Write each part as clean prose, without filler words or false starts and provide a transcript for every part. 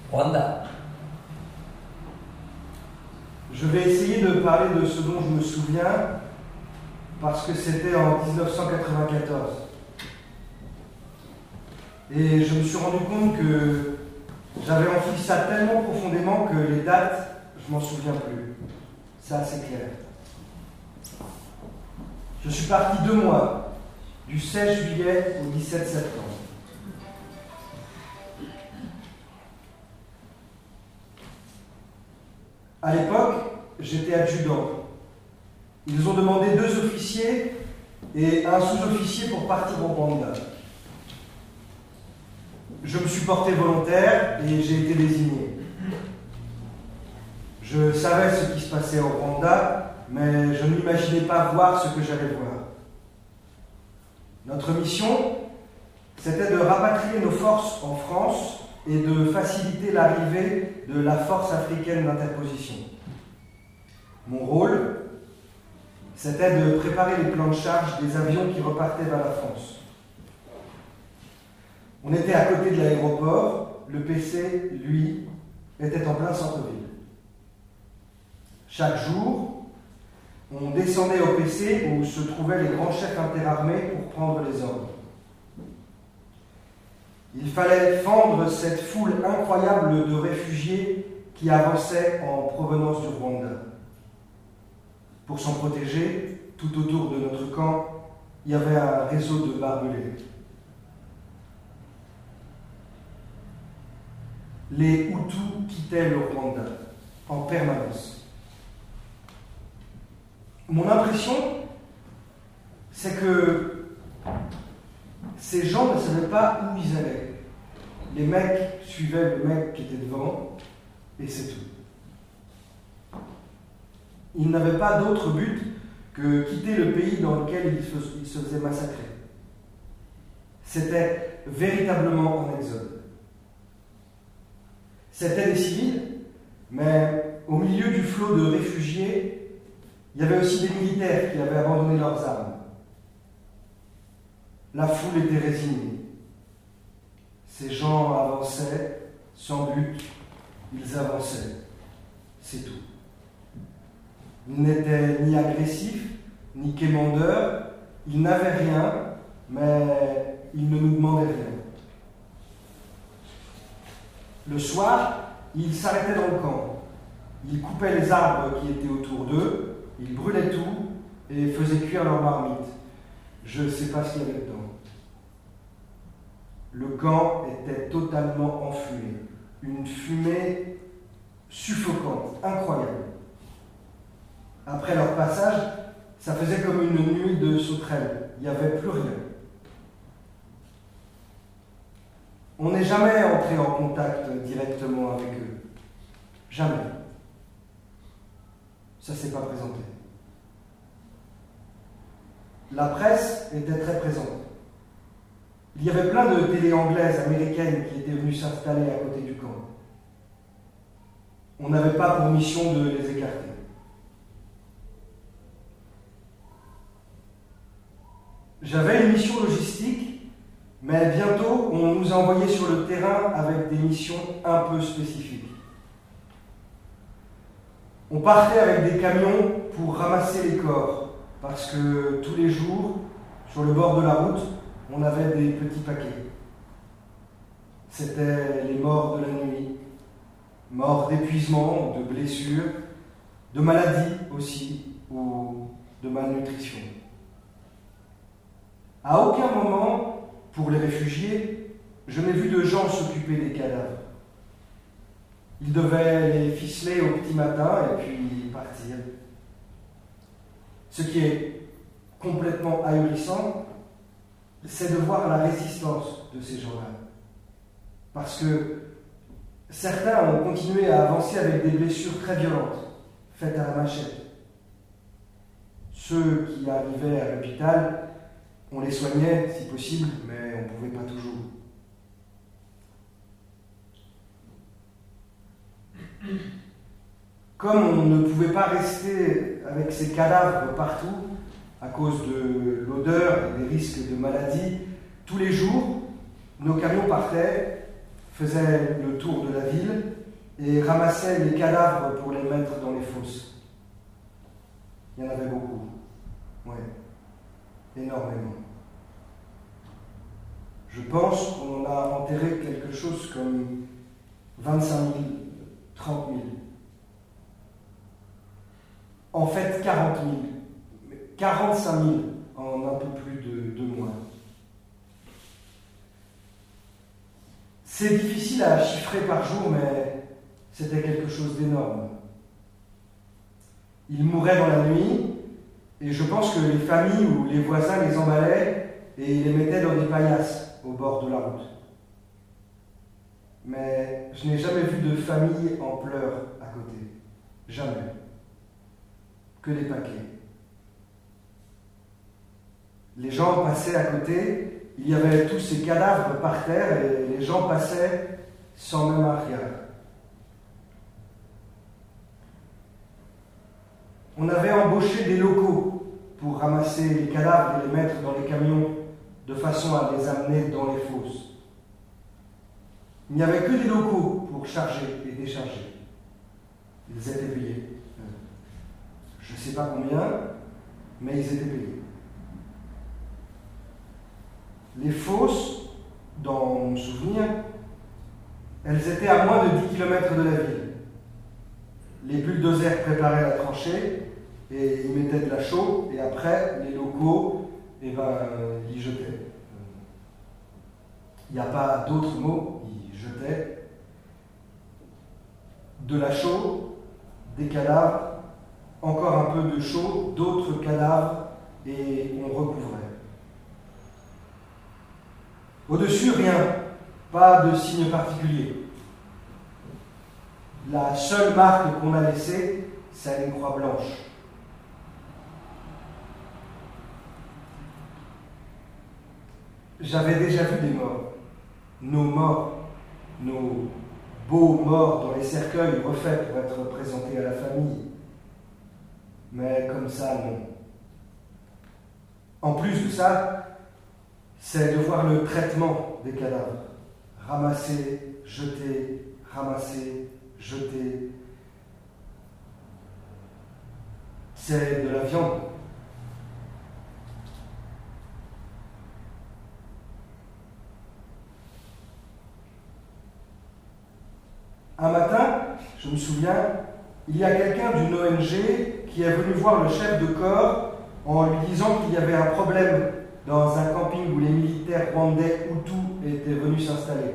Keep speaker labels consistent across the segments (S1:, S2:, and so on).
S1: Rwanda.
S2: Je vais essayer de parler de ce dont je me souviens, parce que c'était en 1994. Et je me suis rendu compte que j'avais enfui ça tellement profondément que les dates, je m'en souviens plus. C'est assez clair. Je suis parti 2 mois, du 16 juillet au 17 septembre. À l'époque, j'étais adjudant. Ils ont demandé 2 officiers et un sous-officier pour partir au Rwanda. Je me suis porté volontaire et j'ai été désigné. Je savais ce qui se passait au Rwanda, mais je n'imaginais pas voir ce que j'allais voir. Notre mission, c'était de rapatrier nos forces en France et de faciliter l'arrivée de la force africaine d'interposition. Mon rôle, c'était de préparer les plans de charge des avions qui repartaient vers la France. On était à côté de l'aéroport, le PC, lui, était en plein centre-ville. Chaque jour, on descendait au PC où se trouvaient les grands chefs interarmés pour prendre les ordres. Il fallait fendre cette foule incroyable de réfugiés qui avançaient en provenance du Rwanda. Pour s'en protéger, tout autour de notre camp, il y avait un réseau de barbelés. Les Hutus quittaient le Rwanda en permanence. Mon impression, c'est que ces gens ne savaient pas où ils allaient. Les mecs suivaient le mec qui était devant, et c'est tout. Ils n'avaient pas d'autre but que quitter le pays dans lequel ils se faisaient massacrer. C'était véritablement en exode. C'étaient des civils, mais au milieu du flot de réfugiés, il y avait aussi des militaires qui avaient abandonné leurs armes. La foule était résignée. Ces gens avançaient sans but, ils avançaient. C'est tout. Ils n'étaient ni agressifs, ni quémandeurs, ils n'avaient rien, mais ils ne nous demandaient rien. Le soir, ils s'arrêtaient dans le camp. Ils coupaient les arbres qui étaient autour d'eux, ils brûlaient tout et faisaient cuire leurs marmites. Je ne sais pas ce qu'il y avait dedans. Le camp était totalement enfumé. Une fumée suffocante, incroyable. Après leur passage, ça faisait comme une nuit de sauterelles. Il n'y avait plus rien. On n'est jamais entré en contact directement avec eux. Jamais. Ça ne s'est pas présenté. La presse était très présente. Il y avait plein de télé anglaises, américaines qui étaient venues s'installer à côté du camp. On n'avait pas pour mission de les écarter. J'avais une mission logistique, mais bientôt on nous a envoyés sur le terrain avec des missions un peu spécifiques. On partait avec des camions pour ramasser les corps, parce que tous les jours, sur le bord de la route, on avait des petits paquets. C'était les morts de la nuit, morts d'épuisement, de blessures, de maladies aussi, ou de malnutrition. À aucun moment, pour les réfugiés, je n'ai vu de gens s'occuper des cadavres. Ils devaient les ficeler au petit matin et puis partir. Ce qui est complètement ahurissant, c'est de voir la résistance de ces gens-là. Parce que certains ont continué à avancer avec des blessures très violentes, faites à la machette. Ceux qui arrivaient à l'hôpital, on les soignait si possible, mais on ne pouvait pas toujours. Comme on ne pouvait pas rester avec ces cadavres partout, à cause de l'odeur et des risques de maladie, tous les jours, nos camions partaient, faisait le tour de la ville et ramassait les cadavres pour les mettre dans les fosses. Il y en avait beaucoup. Ouais, énormément. Je pense qu'on en a enterré quelque chose comme 25 000, 30 000. En fait, 40 000. 45 000 en un peu plus de 2 mois. C'est difficile à chiffrer par jour, mais c'était quelque chose d'énorme. Ils mouraient dans la nuit, et je pense que les familles ou les voisins les emballaient et les mettaient dans des paillasses au bord de la route. Mais je n'ai jamais vu de famille en pleurs à côté. Jamais. Que des paquets. Les gens passaient à côté, il y avait tous ces cadavres par terre et les gens passaient sans même un regard. On avait embauché des locaux pour ramasser les cadavres et les mettre dans les camions de façon à les amener dans les fosses. Il n'y avait que des locaux pour charger et décharger. Ils étaient payés. Je ne sais pas combien, mais ils étaient payés. Les fosses, dans mon souvenir, elles étaient à moins de 10 km de la ville. Les bulldozers préparaient la tranchée et ils mettaient de la chaux, et après, les locaux, ils y jetaient. Il n'y a pas d'autre mot, ils jetaient de la chaux, des cadavres, encore un peu de chaux, d'autres cadavres, et on recouvrait. Au-dessus, rien, pas de signe particulier. La seule marque qu'on a laissée, c'est une croix blanche. J'avais déjà vu des morts. Nos morts, nos beaux morts dans les cercueils refaits pour être présentés à la famille. Mais comme ça, non. En plus de ça, c'est de voir le traitement des cadavres. Ramasser, jeter, ramasser, jeter. C'est de la viande. Un matin, je me souviens, il y a quelqu'un d'une ONG qui est venu voir le chef de corps en lui disant qu'il y avait un problème dans un camping où les militaires rwandais Hutus étaient venus s'installer.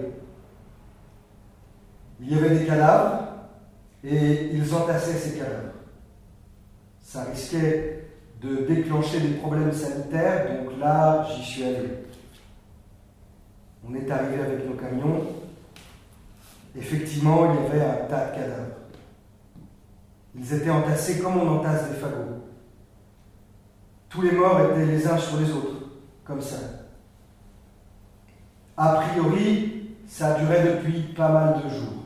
S2: Il y avait des cadavres et ils entassaient ces cadavres. Ça risquait de déclencher des problèmes sanitaires, donc là, j'y suis allé. On est arrivé avec nos camions. Effectivement, il y avait un tas de cadavres. Ils étaient entassés comme on entasse des fagots. Tous les morts étaient les uns sur les autres, comme ça. A priori, ça a duré depuis pas mal de jours.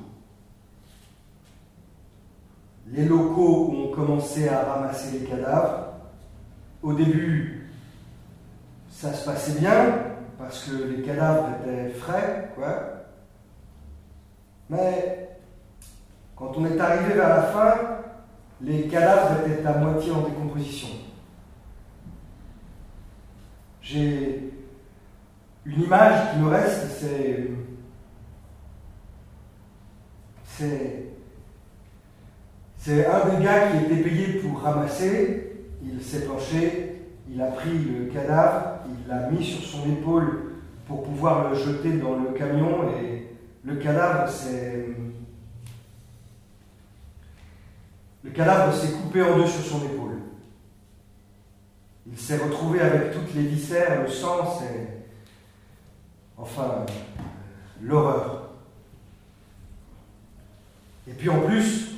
S2: Les locaux ont commencé à ramasser les cadavres. Au début, ça se passait bien, parce que les cadavres étaient frais, quoi. Mais quand on est arrivé vers la fin, les cadavres étaient à moitié en décomposition. J'ai une image qui me reste, c'est un des gars qui était payé pour ramasser. Il s'est penché, il a pris le cadavre, il l'a mis sur son épaule pour pouvoir le jeter dans le camion, et le cadavre s'est coupé en deux sur son épaule. Il s'est retrouvé avec toutes les viscères, le sang, enfin, l'horreur. Et puis en plus,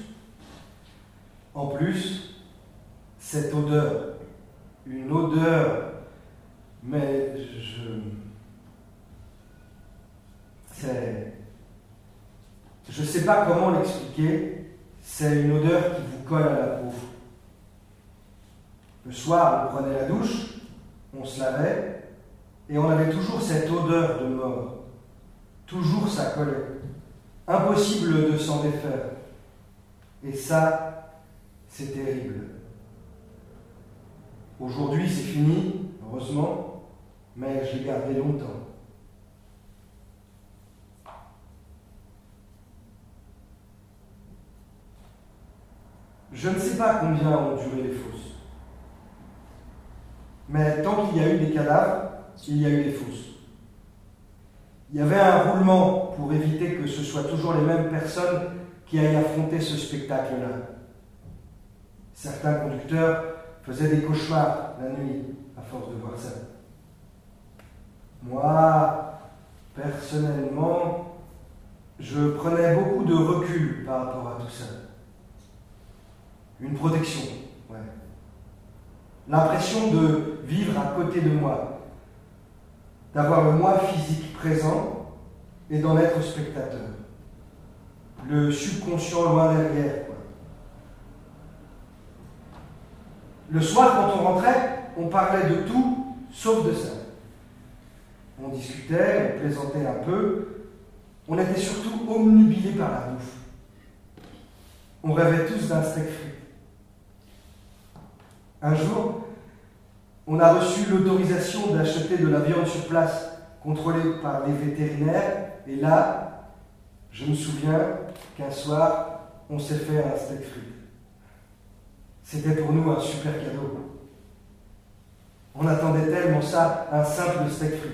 S2: cette odeur, une odeur, mais je ne sais pas comment l'expliquer, c'est une odeur qui vous colle à la peau. Le soir, on prenait la douche, on se lavait, et on avait toujours cette odeur de mort. Toujours ça collait. Impossible de s'en défaire. Et ça, c'est terrible. Aujourd'hui, c'est fini, heureusement, mais je l'ai gardé longtemps. Je ne sais pas combien ont duré les fosses. Mais tant qu'il y a eu des cadavres, il y a eu des fosses. Il y avait un roulement pour éviter que ce soit toujours les mêmes personnes qui aillent affronter ce spectacle-là. Certains conducteurs faisaient des cauchemars la nuit à force de voir ça. Moi, personnellement, je prenais beaucoup de recul par rapport à tout ça. Une protection, ouais. L'impression de vivre à côté de moi, d'avoir le moi physique présent et d'en être spectateur. Le subconscient loin derrière, quoi. Le soir, quand on rentrait, on parlait de tout, sauf de ça. On discutait, on plaisantait un peu, on était surtout omnubilés par la bouffe. On rêvait tous d'un steak frit. Un jour, on a reçu l'autorisation d'acheter de la viande sur place, contrôlée par les vétérinaires, et là, je me souviens qu'un soir, on s'est fait un steak frit. C'était pour nous un super cadeau. On attendait tellement ça, un simple steak frit.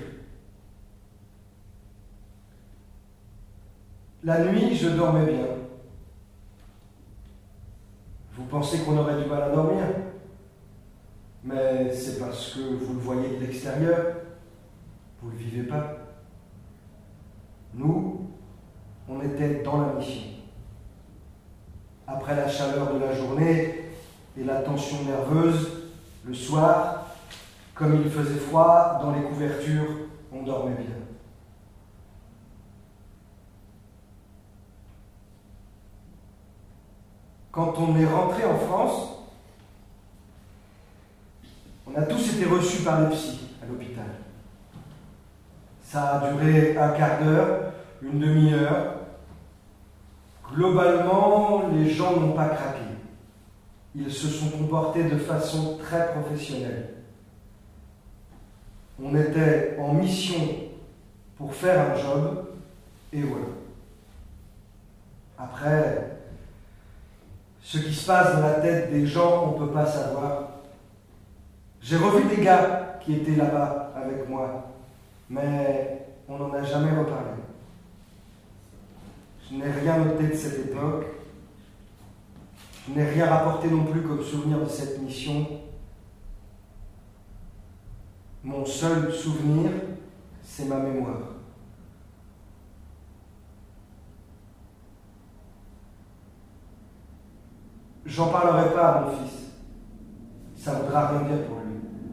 S2: La nuit, je dormais bien. Vous pensez qu'on aurait du mal à dormir ? Mais c'est parce que vous le voyez de l'extérieur, vous ne le vivez pas. Nous, on était dans la mission. Après la chaleur de la journée et la tension nerveuse, le soir, comme il faisait froid, dans les couvertures, on dormait bien. Quand on est rentré en France, on a tous été reçus par les psys à l'hôpital. Ça a duré un quart d'heure, une demi-heure. Globalement, les gens n'ont pas craqué. Ils se sont comportés de façon très professionnelle. On était en mission pour faire un job, et voilà. Après, ce qui se passe dans la tête des gens, on ne peut pas savoir. J'ai revu des gars qui étaient là-bas avec moi, mais on n'en a jamais reparlé. Je n'ai rien noté de cette époque. Je n'ai rien rapporté non plus comme souvenir de cette mission. Mon seul souvenir, c'est ma mémoire. J'en parlerai pas à mon fils. Ça ne voudra rien dire pour lui.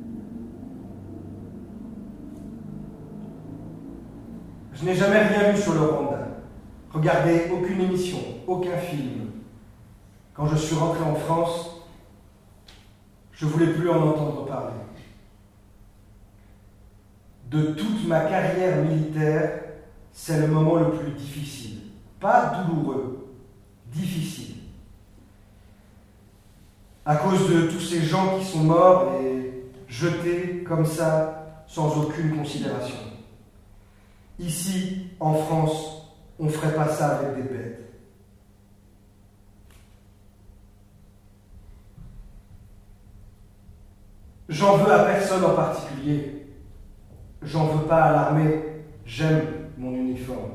S2: Je n'ai jamais rien lu sur le Rwanda. Regardé aucune émission, aucun film. Quand je suis rentré en France, je ne voulais plus en entendre parler. De toute ma carrière militaire, c'est le moment le plus difficile. Pas douloureux, difficile. À cause de tous ces gens qui sont morts et jetés comme ça, sans aucune considération. Ici, en France, on ne ferait pas ça avec des bêtes. J'en veux à personne en particulier. J'en veux pas à l'armée. J'aime mon uniforme.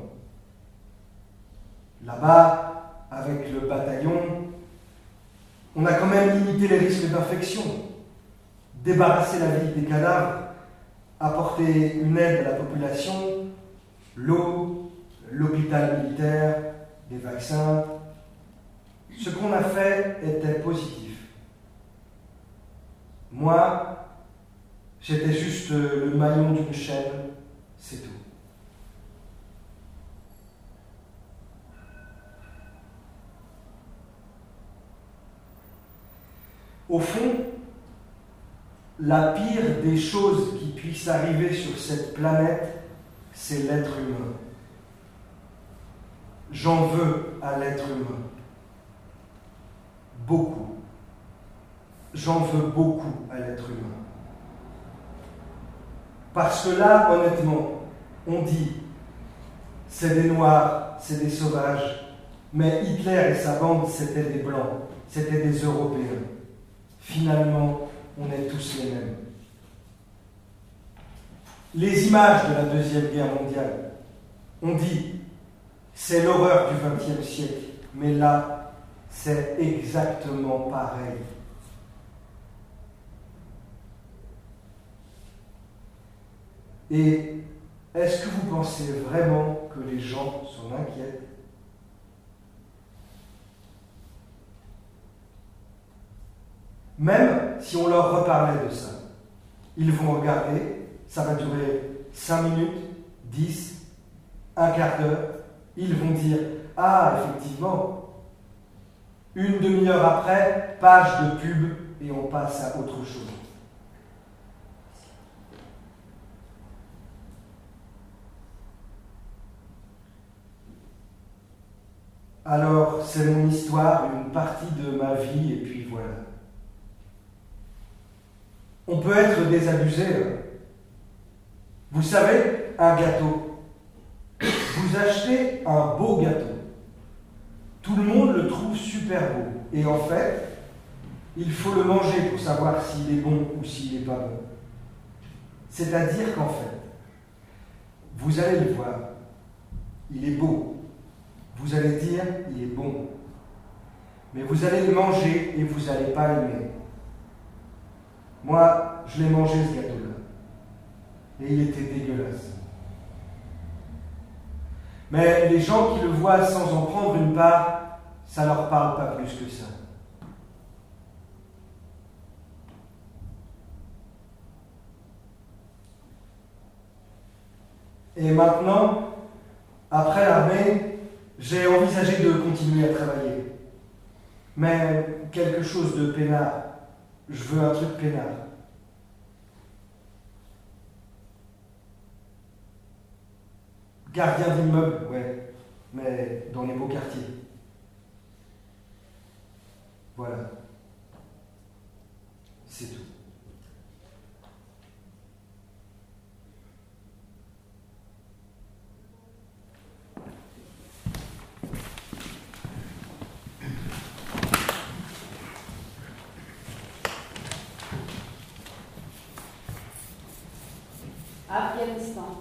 S2: Là-bas, avec le bataillon, on a quand même limité les risques d'infection, débarrassé la ville des cadavres, apporté une aide à la population, l'eau, l'hôpital militaire, des vaccins. Ce qu'on a fait était positif. Moi, j'étais juste le maillon d'une chaîne, c'est tout. Au fond, la pire des choses qui puissent arriver sur cette planète, c'est l'être humain. J'en veux à l'être humain. Beaucoup. J'en veux beaucoup à l'être humain. Parce que là, honnêtement, on dit, c'est des Noirs, c'est des sauvages, mais Hitler et sa bande, c'était des Blancs, c'était des Européens. Finalement, on est tous les mêmes. Les images de la Deuxième Guerre mondiale, on dit, c'est l'horreur du XXe siècle, mais là, c'est exactement pareil. Et est-ce que vous pensez vraiment que les gens s'en inquiètent? Même si on leur reparlait de ça, ils vont regarder, ça va durer 5 minutes, 10, un quart d'heure, ils vont dire « Ah, effectivement !» Une demi-heure après, page de pub et on passe à autre chose. Alors, c'est mon histoire, une partie de ma vie, et puis voilà. On peut être désabusé. Vous savez, un gâteau. Vous achetez un beau gâteau. Tout le monde le trouve super beau. Et en fait, il faut le manger pour savoir s'il est bon ou s'il n'est pas bon. C'est-à-dire qu'en fait, vous allez le voir, il est beau. Vous allez dire, il est bon. Mais vous allez le manger et vous n'allez pas aimer. Moi, je l'ai mangé ce gâteau-là. Et il était dégueulasse. Mais les gens qui le voient sans en prendre une part, ça leur parle pas plus que ça. Et maintenant, après l'armée, j'ai envisagé de continuer à travailler. Mais quelque chose de peinard. Je veux un truc peinard. Gardien d'immeuble, ouais, mais dans les beaux quartiers. Voilà. C'est tout.
S1: Afghanistan.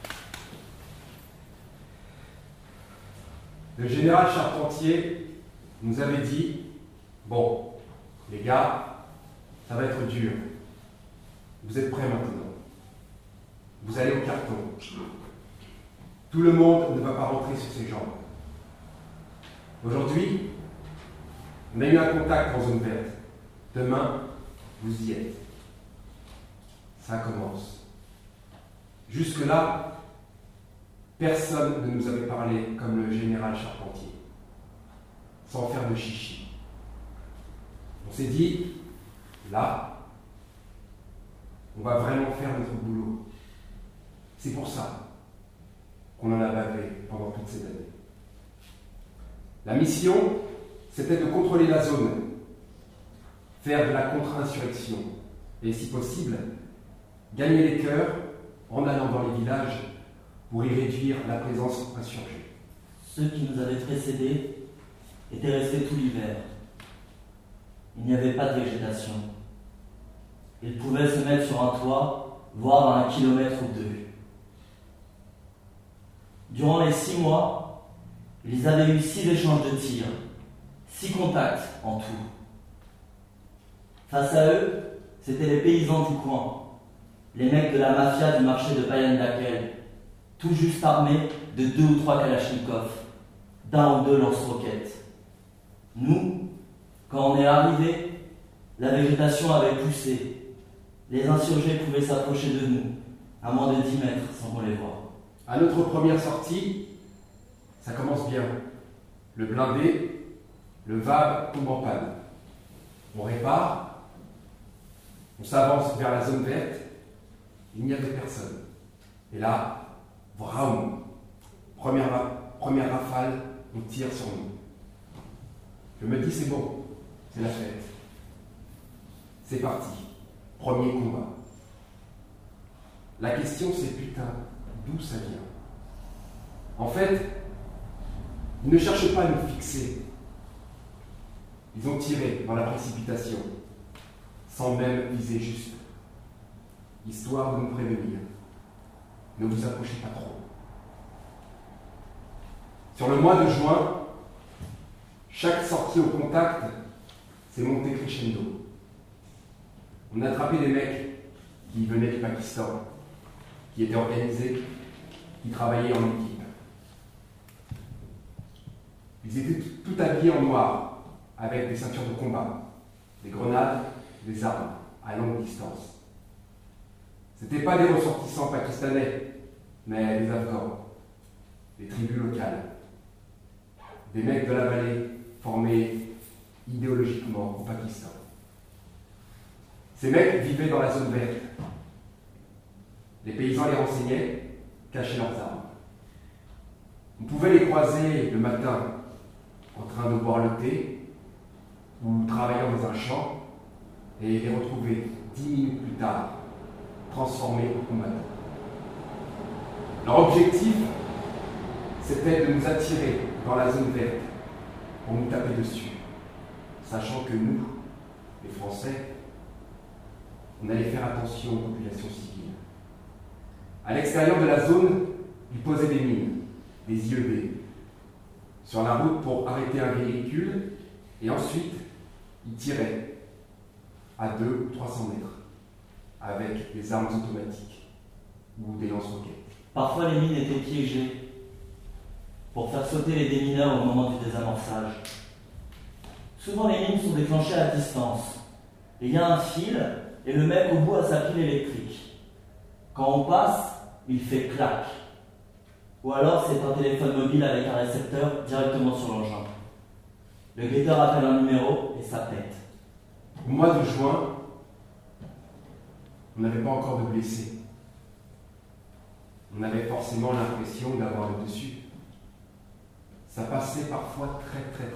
S3: Le général Charpentier nous avait dit « Bon, les gars, ça va être dur. Vous êtes prêts maintenant. Vous allez au carton. Tout le monde ne va pas rentrer sur ses jambes. Aujourd'hui, on a eu un contact en zone verte. Demain, vous y êtes. Ça commence. Jusque-là, personne ne nous avait parlé comme le général Charpentier, sans faire de chichi. On s'est dit, là, on va vraiment faire notre boulot. C'est pour ça qu'on en a bavé pendant toutes ces années. La mission, c'était de contrôler la zone, faire de la contre-insurrection et, si possible, gagner les cœurs en allant dans les villages pour y réduire la présence insurgée.
S4: Ceux qui nous avaient précédés étaient restés tout l'hiver. Il n'y avait pas de végétation. Ils pouvaient se mettre sur un toit, voire à 1 kilomètre ou 2. Durant les 6 mois, ils avaient eu 6 échanges de tirs, 6 contacts en tout. Face à eux, c'étaient les paysans du coin, les mecs de la mafia du marché de Payandakel, tout juste armés de 2 ou 3 kalachnikovs, d'un ou 2 lance-roquettes. Nous, quand on est arrivés, la végétation avait poussé. Les insurgés pouvaient s'approcher de nous, à moins de 10 mètres sans qu'on les voie.
S3: À notre première sortie, ça commence bien. Le blindé, le VAB tombe en panne. On répare, on s'avance vers la zone verte, il n'y avait personne. Et là, vraum, première rafale, on tire sur nous. Je me dis, c'est bon, c'est la fête. C'est parti, premier combat. La question c'est putain, d'où ça vient? En fait, ils ne cherchent pas à nous fixer. Ils ont tiré dans la précipitation, sans même viser juste, histoire de nous prévenir. Ne vous approchez pas trop. Sur le mois de juin, chaque sortie au contact s'est montée crescendo. On a attrapé des mecs qui venaient du Pakistan, qui étaient organisés, qui travaillaient en équipe. Ils étaient tout habillés en noir, avec des ceintures de combat, des grenades, des armes à longue distance. Ce n'étaient pas des ressortissants pakistanais, mais des Afghans, des tribus locales, des mecs de la vallée formés idéologiquement au Pakistan. Ces mecs vivaient dans la zone verte. Les paysans les renseignaient, cachaient leurs armes. On pouvait les croiser le matin en train de boire le thé ou travaillant dans un champ et les retrouver 10 minutes plus tard, transformés en combattants. Leur objectif, c'était de nous attirer dans la zone verte pour nous taper dessus, sachant que nous, les Français, on allait faire attention aux populations civiles. À l'extérieur de la zone, ils posaient des mines, des IED, sur la route pour arrêter un véhicule, et ensuite, ils tiraient à 200 ou 300 mètres, avec des armes automatiques ou des lance-roquettes.
S4: Parfois, les mines étaient piégées pour faire sauter les démineurs au moment du désamorçage. Souvent, les mines sont déclenchées à distance. Il y a un fil, et le mec au bout a sa pile électrique. Quand on passe, il fait clac. Ou alors, c'est un téléphone mobile avec un récepteur directement sur l'engin. Le guetteur appelle un numéro et ça pète.
S3: Au mois de juin, on n'avait pas encore de blessés. On avait forcément l'impression d'avoir le dessus. Ça passait parfois très près.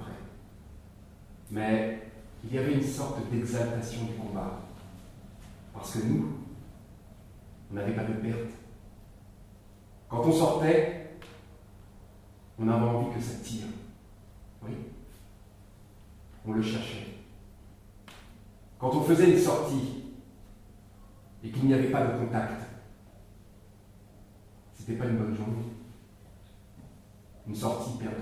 S3: Mais il y avait une sorte d'exaltation du combat. Parce que nous, on n'avait pas de perte. Quand on sortait, on avait envie que ça tire. Oui. On le cherchait. Quand on faisait une sortie et qu'il n'y avait pas de contact, c'était pas une bonne journée. Une sortie perdue.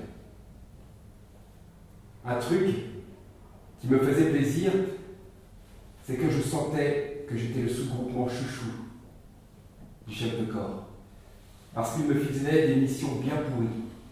S3: Un truc qui me faisait plaisir, c'est que je sentais que j'étais le sous-groupement chouchou du chef de corps. Parce qu'il me faisait des missions bien pourries.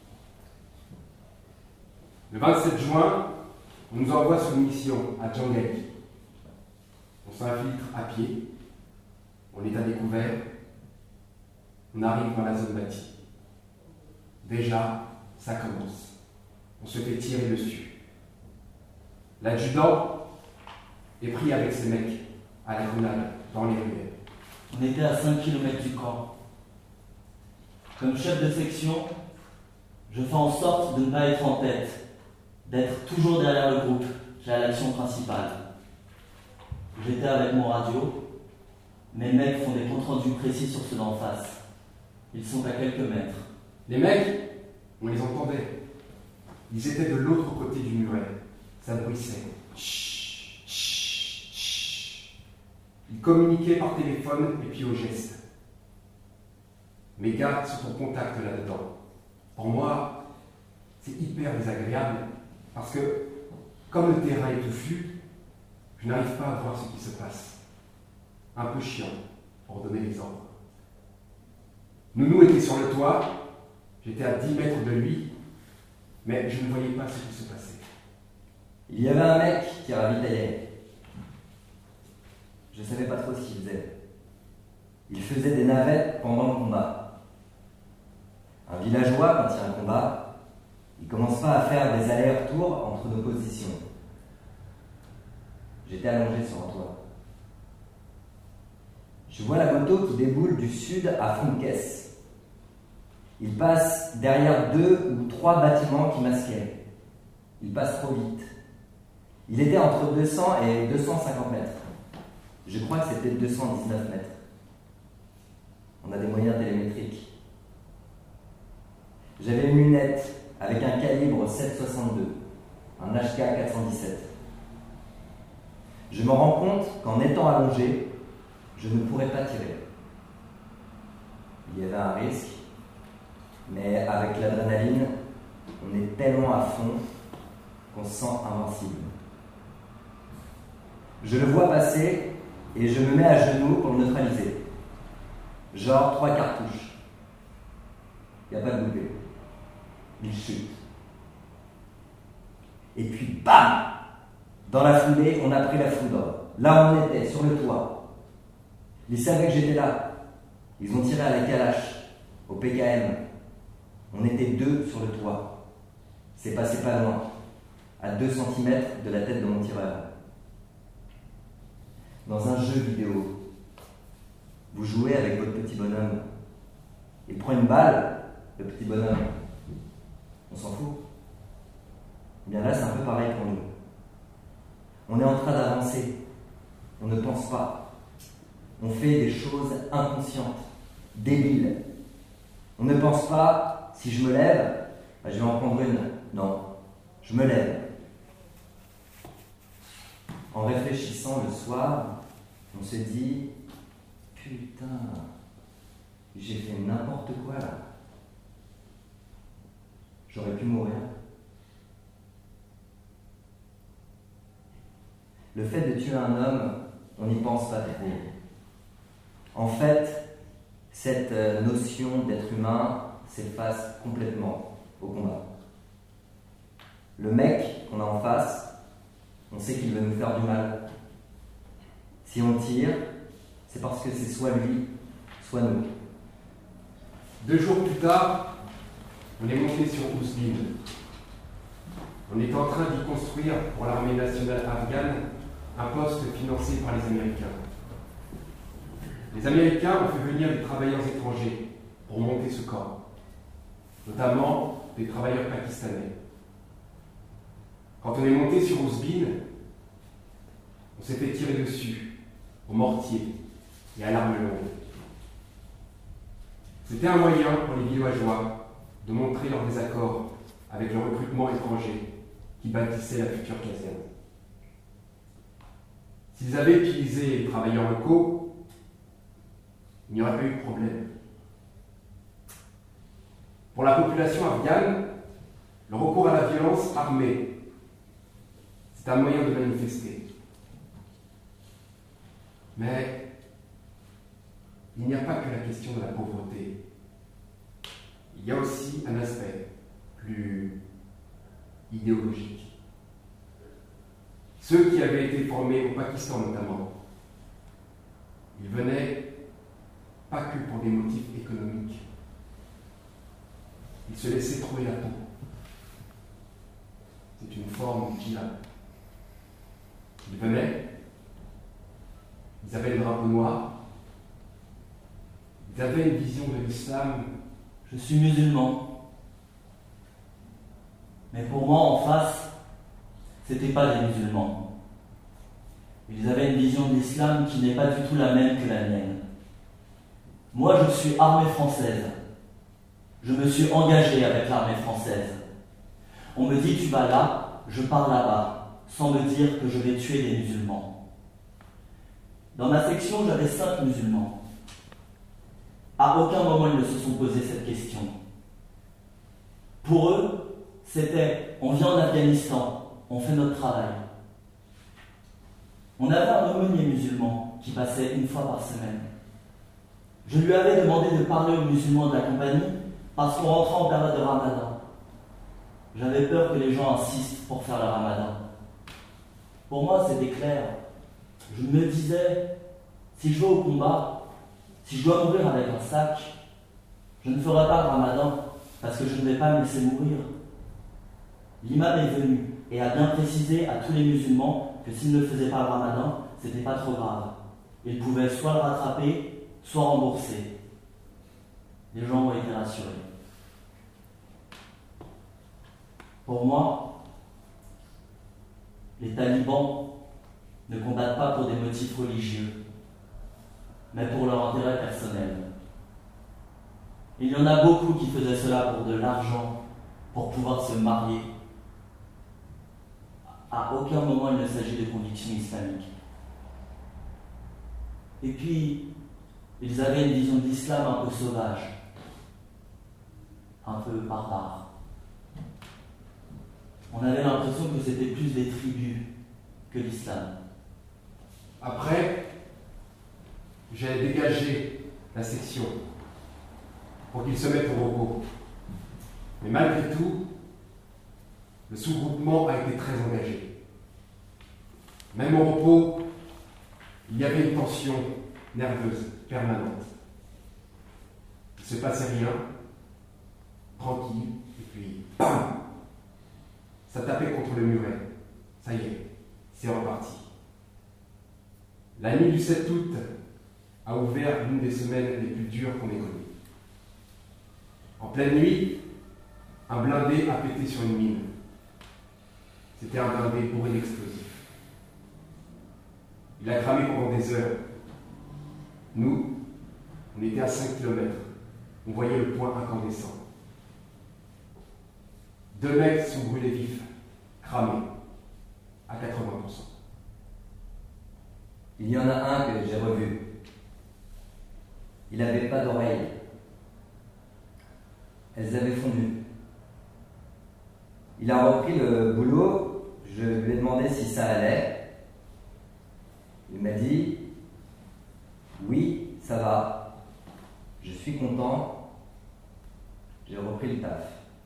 S3: Le 27 juin, on nous envoie sur une mission à Djangali. On s'infiltre à pied, on est à découvert, on arrive dans la zone bâtie. Déjà, ça commence. On se fait tirer dessus. L'adjudant est pris avec ses mecs à la grenade dans les ruelles.
S4: On était à 5 km du camp. Comme chef de section, je fais en sorte de ne pas être en tête, d'être toujours derrière le groupe, j'ai l'action principale. J'étais avec mon radio, mes mecs font des comptes rendus précis sur ceux d'en face. Ils sont à quelques mètres.
S3: Les mecs, on les entendait. Ils étaient de l'autre côté du muret. Ça bruissait. Chut, chut, chut. Ils communiquaient par téléphone et puis au geste. Mes gars sont en contact là-dedans. Pour moi, c'est hyper désagréable parce que, comme le terrain est touffu, je n'arrive pas à voir ce qui se passe. Un peu chiant, pour donner l'exemple. Nounou était sur le toit, j'étais à 10 mètres de lui, mais je ne voyais pas ce qui se passait.
S1: Il y avait un mec qui ravitaillait. Je savais pas trop ce qu'il faisait. Il faisait des navettes pendant le combat. Un villageois, quand il y a un combat, il commence pas à faire des allers-retours entre nos positions. J'étais allongé sur un toit. Je vois la moto qui déboule du sud à fond de caisse. Il passe derrière 2 ou 3 bâtiments qui masquaient. Il passe trop vite. Il était entre 200 et 250 mètres. Je crois que c'était 219 mètres. On a des moyens télémétriques. J'avais une lunette avec un calibre 7,62, un HK 417. Je me rends compte qu'en étant allongé, je ne pourrais pas tirer. Il y avait un risque, mais avec l'adrénaline, on est tellement à fond qu'on se sent invincible. Je le vois passer et je me mets à genoux pour le neutraliser. Genre 3 cartouches. Il n'y a pas de loupé. Il chute. Et puis bam! Dans la foulée, on a pris la foudre. Là on était, sur le toit. Ils savaient que j'étais là. Ils ont tiré à la calache, au PKM. On était 2 sur le toit. C'est passé pas loin, à 2 cm de la tête de mon tireur. Dans un jeu vidéo, vous jouez avec votre petit bonhomme. Il prend une balle, le petit bonhomme. On s'en fout. Eh bien là, c'est un peu pareil pour nous. On est en train d'avancer. On ne pense pas. On fait des choses inconscientes, débiles. On ne pense pas, si je me lève, je vais en prendre une. Non, je me lève. En réfléchissant le soir, on se dit « Putain, j'ai fait n'importe quoi là. J'aurais pu mourir. » Le fait de tuer un homme, on n'y pense pas trop. En fait, cette notion d'être humain s'efface complètement au combat. Le mec qu'on a en face, on sait qu'il veut nous faire du mal. Si on tire, c'est parce que c'est soit lui, soit nous.
S3: 2 jours plus tard, on est monté sur Ouzbin. On est en train d'y construire pour l'armée nationale afghane un poste financé par les Américains. Les Américains ont fait venir des travailleurs étrangers pour monter ce camp, notamment des travailleurs pakistanais. Quand on est monté sur Ouzbin, on s'est fait tirer dessus, au mortier et à l'arme longue. C'était un moyen pour les villageois de montrer leur désaccord avec le recrutement étranger qui bâtissait la future caserne. S'ils avaient utilisé les travailleurs locaux, il n'y aurait pas eu de problème. Pour la population afghane, le recours à la violence armée, c'est un moyen de manifester. Mais il n'y a pas que la question de la pauvreté. Il y a aussi un aspect plus idéologique. Ceux qui avaient été formés au Pakistan notamment, ils venaient pas que pour des motifs économiques. Ils se laissaient trouver la peau. C'est une forme de djihad. Ils venaient, ils avaient le drapeau noir, ils avaient une vision de l'islam.
S4: Je suis musulman. Mais pour moi, en face, c'était pas des musulmans. Ils avaient une vision de l'islam qui n'est pas du tout la même que la mienne. Moi, je suis armée française. Je me suis engagé avec l'armée française. On me dit tu vas là, je pars là-bas, sans me dire que je vais tuer des musulmans. Dans ma section, j'avais 5 musulmans. À aucun moment ils ne se sont posé cette question. Pour eux, c'était on vient en Afghanistan, on fait notre travail. On avait un aumônier musulman qui passait une fois par semaine. Je lui avais demandé de parler aux musulmans de la compagnie parce qu'on rentrait en période de ramadan. J'avais peur que les gens insistent pour faire le ramadan. Pour moi, c'était clair. Je me disais, si je vais au combat, si je dois mourir avec un sac, je ne ferai pas le ramadan parce que je ne vais pas me laisser mourir. L'imam est venu et a bien précisé à tous les musulmans que s'ils ne faisaient pas le ramadan, c'était pas trop grave. Ils pouvaient soit le rattraper, soit rembourser. Les gens ont été rassurés. Pour moi, les talibans ne combattent pas pour des motifs religieux, mais pour leur intérêt personnel. Il y en a beaucoup qui faisaient cela pour de l'argent, pour pouvoir se marier. À aucun moment il ne s'agit de conviction islamique. Et puis, ils avaient une vision de l'islam un peu sauvage, un peu barbare. On avait l'impression que c'était plus des tribus que l'islam.
S3: Après, j'ai dégagé la section pour qu'ils se mettent au repos. Mais malgré tout, le sous-groupement a été très engagé. Même au repos, il y avait une tension nerveuse permanente. Il ne se passait rien, tranquille, et puis bam! Ça tapait contre le muret. Ça y est, c'est reparti. La nuit du 7 août a ouvert l'une des semaines les plus dures qu'on ait connues. En pleine nuit, un blindé a pété sur une mine. C'était un blindé bourré d'explosifs. Il a cramé pendant des heures. Nous, on était à 5 km. On voyait le point incandescent. 2 mecs sont brûlés vifs, cramés, à 80%.
S1: Il y en a un que j'ai revu. Il n'avait pas d'oreilles. Elles avaient fondu. Il a repris le boulot. Je lui ai demandé si ça allait. Il m'a dit « Oui, ça va. Je suis content. J'ai repris le taf. »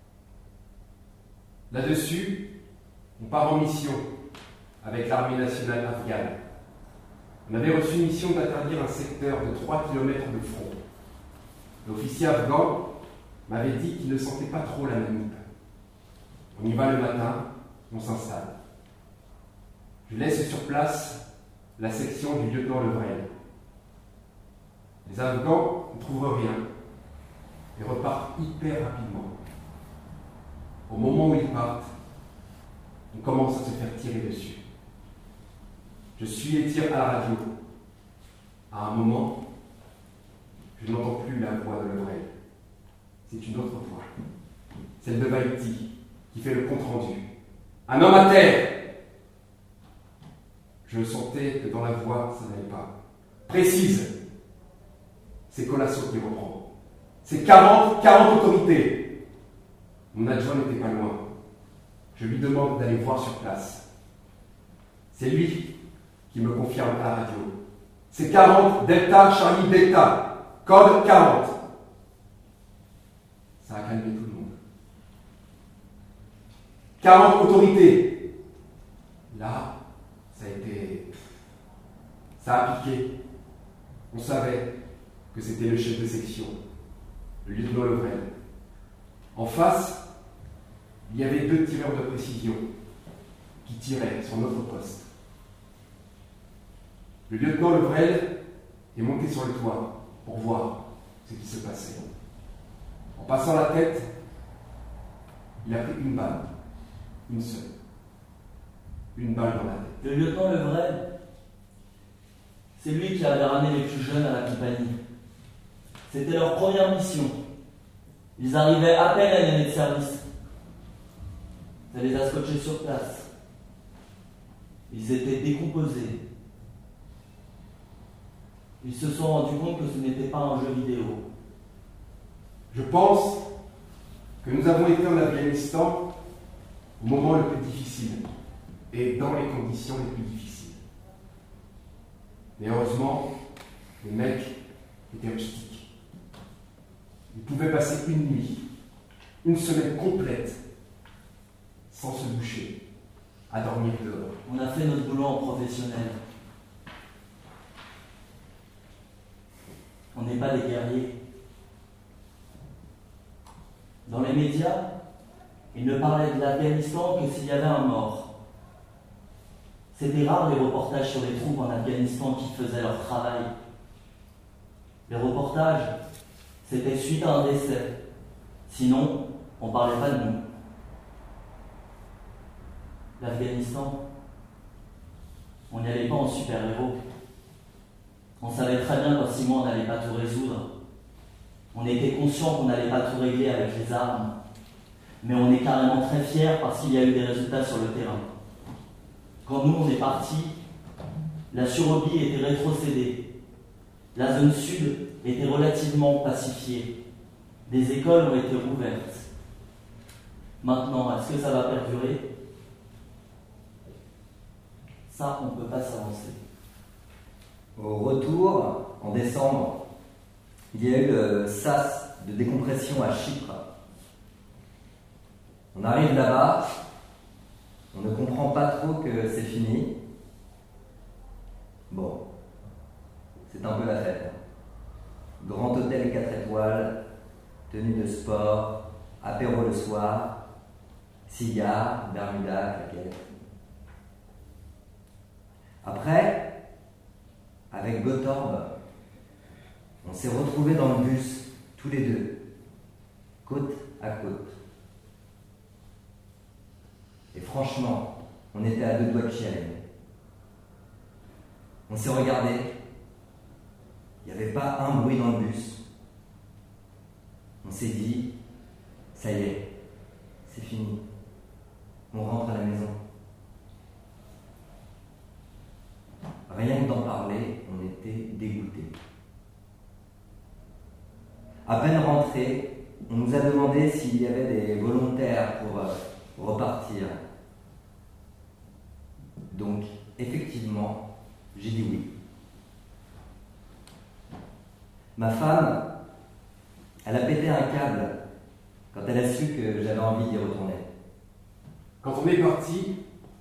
S3: Là-dessus, on part en mission avec l'armée nationale afghane. On avait reçu une mission d'interdire un secteur de 3 km de front. L'officier afghan m'avait dit qu'il ne sentait pas trop la manip. On y va le matin, on s'installe. Je laisse sur place la section du lieutenant Levrel. Les Afghans ne trouvent rien et repartent hyper rapidement. Au moment où ils partent, on commence à se faire tirer dessus. Je suis les tirs à la radio. À un moment, je n'entends plus la voix de Levrel. C'est une autre voix. Celle de Baïti, qui fait le compte-rendu. Un homme à terre! Je sentais que dans la voix, ça n'allait pas. Précise! C'est Colasso qui reprend. C'est 40 autorités. Mon adjoint n'était pas loin. Je lui demande d'aller voir sur place. C'est lui qui me confirme à la radio. C'est 40 Delta Charlie Delta. Code 40. Ça a calmé tout le monde. 40 autorités. Là, ça a piqué. On savait que c'était le chef de section, le lieutenant Levrel. En face, il y avait 2 tireurs de précision qui tiraient sur notre poste. Le lieutenant Levrel est monté sur le toit pour voir ce qui se passait. En passant la tête, il a pris une balle, une seule. Une balle dans la tête.
S4: Le lieutenant Levrel, c'est lui qui avait ramené les plus jeunes à la compagnie. C'était leur première mission. Ils arrivaient à peine à l'année de service. Ça les a scotchés sur place. Ils étaient décomposés. Ils se sont rendus compte que ce n'était pas un jeu vidéo.
S3: Je pense que nous avons été en Afghanistan au moment le plus difficile et dans les conditions les plus difficiles. Mais heureusement, les mecs étaient rustiques. Ils pouvaient passer une nuit, une semaine complète, sans se doucher, à dormir dehors.
S4: On a fait notre boulot en professionnel. On n'est pas des guerriers. Dans les médias, ils ne parlaient de l'Afghanistan que s'il y avait un mort. C'était rare les reportages sur les troupes en Afghanistan qui faisaient leur travail. Les reportages, c'était suite à un décès. Sinon, on ne parlait pas de nous. L'Afghanistan, on n'y allait pas en super-héros. On savait très bien qu'en 6 mois, on n'allait pas tout résoudre. On était conscient qu'on n'allait pas tout régler avec les armes. Mais on est carrément très fiers parce qu'il y a eu des résultats sur le terrain. Quand nous, on est partis, la Surobie était rétrocédée. La zone sud était relativement pacifiée. Des écoles ont été rouvertes. Maintenant, est-ce que ça va perdurer? Ça, on ne peut pas s'avancer.
S1: Au retour, en décembre, il y a eu le sas de décompression à Chypre. On arrive là-bas, on ne comprend pas trop que c'est fini. Bon, c'est un peu la fête. Grand hôtel 4 étoiles, tenue de sport, apéro le soir, cigares, bermuda, claquettes. Après, avec Gottorb, on s'est retrouvés dans le bus, tous les deux, côte à côte. Et franchement, on était à 2 doigts de chialer. On s'est regardé, il n'y avait pas un bruit dans le bus. On s'est dit, ça y est, c'est fini, on rentre à la maison. Rien que d'en parler, on était dégoûtés. À peine rentrés, on nous a demandé s'il y avait des volontaires pour repartir. Donc, effectivement, j'ai dit oui. Ma femme, elle a pété un câble quand elle a su que j'avais envie d'y retourner.
S3: Quand on est parti,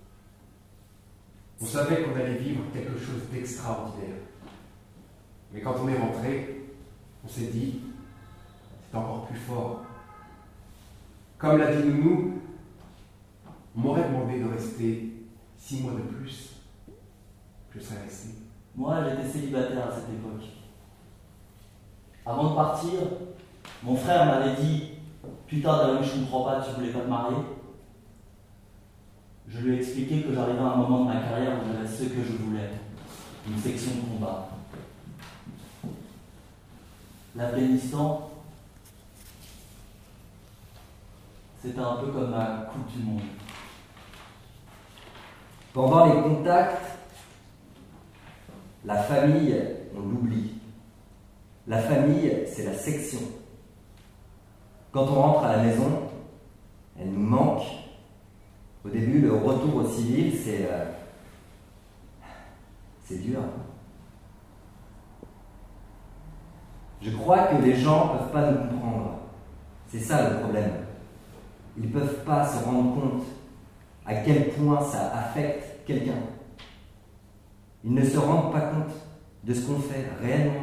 S3: on savait qu'on allait vivre quelque chose d'extraordinaire. Mais quand on est rentré, on s'est dit, c'est encore plus fort. Comme l'a dit Nounou, on m'aurait demandé de rester 6 mois de plus. Je serais resté.
S4: Moi, j'étais célibataire à cette époque. Avant de partir, mon frère m'avait dit « Putain, Darwin, je comprends pas, tu voulais pas te marier ?» Je lui ai expliqué que j'arrivais à un moment de ma carrière où j'avais ce que je voulais, une section de combat. L'Afghanistan, c'était un peu comme ma Coupe du Monde.
S1: Pendant les contacts, la famille, on l'oublie. La famille, c'est la section. Quand on rentre à la maison, elle nous manque. Au début, le retour au civil, c'est dur. Je crois que les gens ne peuvent pas nous comprendre. C'est ça le problème. Ils ne peuvent pas se rendre compte à quel point ça affecte quelqu'un. Ils ne se rendent pas compte de ce qu'on fait réellement.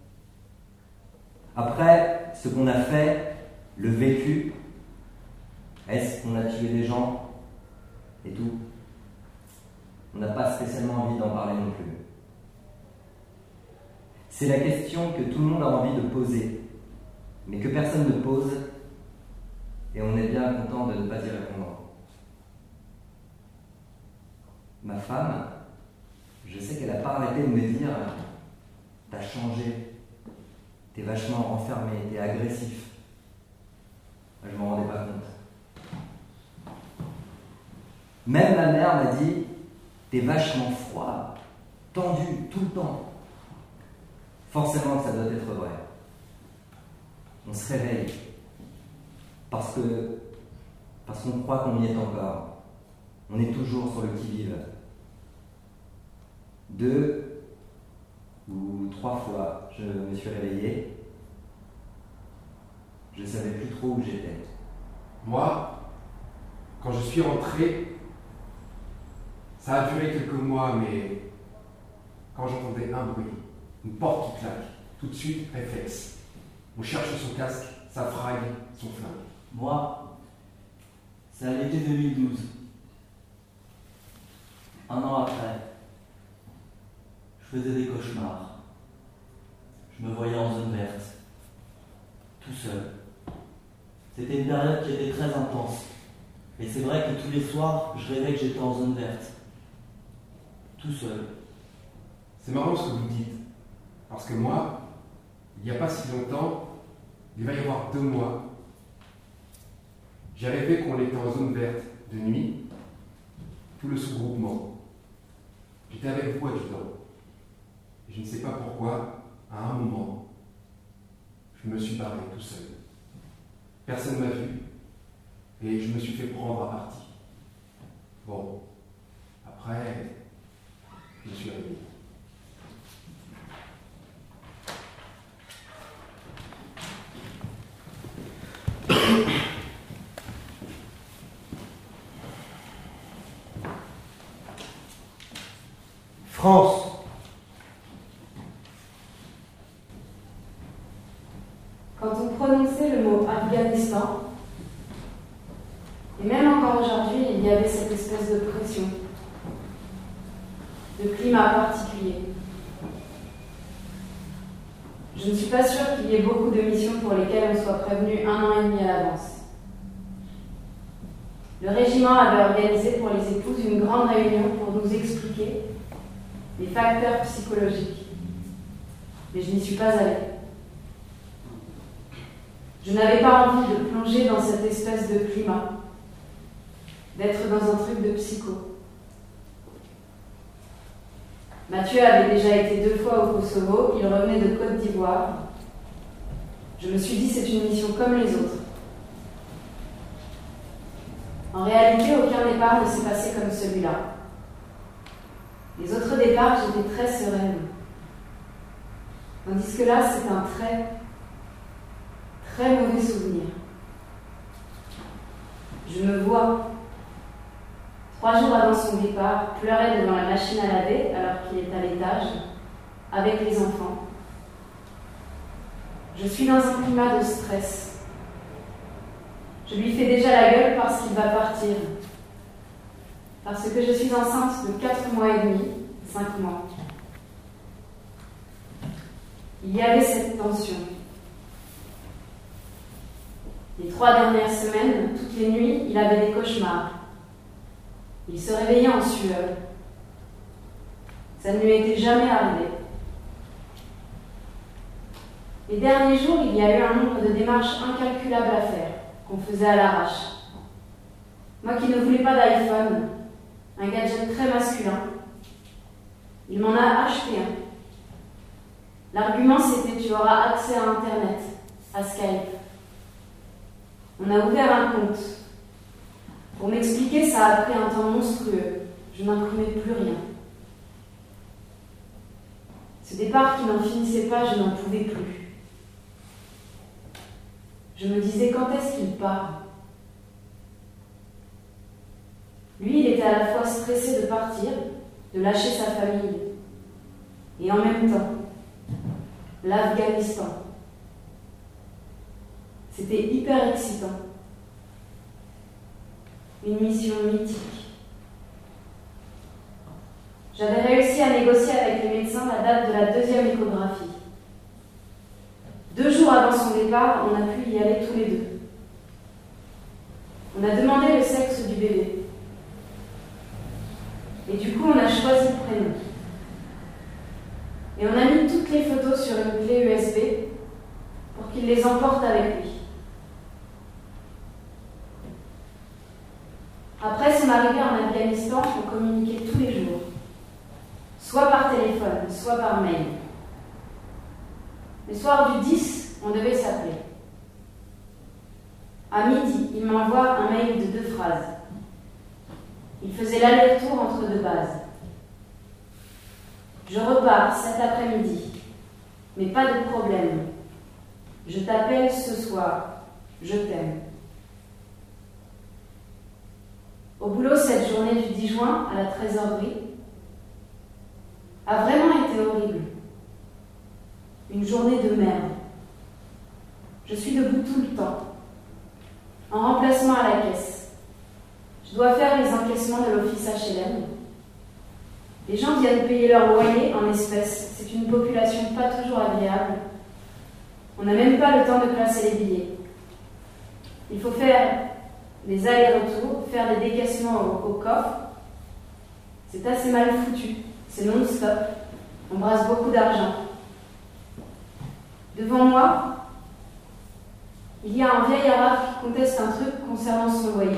S1: Après, ce qu'on a fait, le vécu, est-ce qu'on a tué des gens et tout? On n'a pas spécialement envie d'en parler non plus. C'est la question que tout le monde a envie de poser, mais que personne ne pose, et on est bien content de ne pas y répondre. Ma femme, je sais qu'elle n'a pas arrêté de me dire « T'as changé, t'es vachement enfermé, t'es agressif. » Je ne m'en rendais pas compte. Même ma mère m'a dit « T'es vachement froid, tendu, tout le temps. » Forcément que ça doit être vrai. On se réveille parce qu'on croit qu'on y est encore. On est toujours sur le qui-vive. 2 ou 3 fois, je me suis réveillé. Je ne savais plus trop où j'étais.
S3: Moi, quand je suis rentré, ça a duré quelques mois, mais quand j'entendais un bruit, une porte qui claque, tout de suite, réflexe. On cherche son casque, sa fringue, son flingue.
S4: Moi, c'est à l'été 2012. Un an après, je faisais des cauchemars. Je me voyais en zone verte, tout seul. C'était une période qui était très intense. Et c'est vrai que tous les soirs, je rêvais que j'étais en zone verte. Tout seul.
S3: C'est marrant ce que vous dites. Parce que moi, il n'y a pas si longtemps, il va y avoir 2 mois, j'ai rêvé qu'on était en zone verte de nuit, tout le sous-groupement. J'étais avec vous adjudant. Et je ne sais pas pourquoi, à un moment, je me suis barré tout seul. Personne ne m'a vu et je me suis fait prendre à partie. Bon, après, je me suis réveillé.
S2: France.
S5: Quand on prononçait le mot Afghanistan, et même encore aujourd'hui, il y avait cette espèce de pression, de climat particulier. Je ne suis pas sûre qu'il y ait beaucoup de missions pour lesquelles on soit prévenu 1 an et demi à l'avance. Le régiment avait organisé pour les épouses une grande réunion pour nous expliquer les facteurs psychologiques. Mais je n'y suis pas allée. Je n'avais pas envie de plonger dans cette espèce de climat, d'être dans un truc de psycho. Mathieu avait déjà été 2 fois au Kosovo, il revenait de Côte d'Ivoire. Je me suis dit, c'est une mission comme les autres. En réalité, aucun départ ne s'est passé comme celui-là. Les autres départs, j'étais très sereine. Tandis que là, c'est un très mauvais souvenir. Je me vois, 3 jours avant son départ, pleurer devant la machine à laver alors qu'il est à l'étage, avec les enfants. Je suis dans un climat de stress. Je lui fais déjà la gueule parce qu'il va partir. Parce que je suis enceinte de 4 mois et demi, 5 mois. Il y avait cette tension. Les 3 dernières semaines, toutes les nuits, il avait des cauchemars. Il se réveillait en sueur. Ça ne lui était jamais arrivé. Les derniers jours, il y a eu un nombre de démarches incalculables à faire, qu'on faisait à l'arrache. Moi qui ne voulais pas d'iPhone, un gadget très masculin, il m'en a acheté un. L'argument c'était tu auras accès à Internet, à Skype. On a ouvert un compte. Pour m'expliquer, ça a pris un temps monstrueux. Je n'imprimais plus rien. Ce départ qui n'en finissait pas, je n'en pouvais plus. Je me disais, quand est-ce qu'il part ? Lui, il était à la fois stressé de partir, de lâcher sa famille, et en même temps, l'Afghanistan. C'était hyper excitant. Une mission mythique. J'avais réussi à négocier avec les médecins la date de la 2e échographie. 2 jours avant son départ, on a pu y aller tous les 2. On a demandé le sexe du bébé. Et du coup, on a choisi le prénom. Et on a mis toutes les photos sur une clé USB pour qu'il les emporte avec lui. Après son arrivée en Afghanistan, on communiquait tous les jours, soit par téléphone, soit par mail. Le soir du 10, on devait s'appeler. À midi, il m'envoie un mail de 2 phrases. Il faisait l'aller-retour entre 2 bases. Je repars cet après-midi, mais pas de problème. Je t'appelle ce soir. Je t'aime. Au boulot, cette journée du 10 juin, à la trésorerie, a vraiment été horrible. Une journée de merde. Je suis debout tout le temps, en remplacement à la caisse. Je dois faire les encaissements de l'office HLM. Les gens viennent payer leur loyer en espèces. C'est une population pas toujours agréable. On n'a même pas le temps de placer les billets. Il faut faire des allers-retours, faire des décaissements au coffre. C'est assez mal foutu, c'est non-stop, on brasse beaucoup d'argent. Devant moi, il y a un vieil arabe qui conteste un truc concernant son loyer.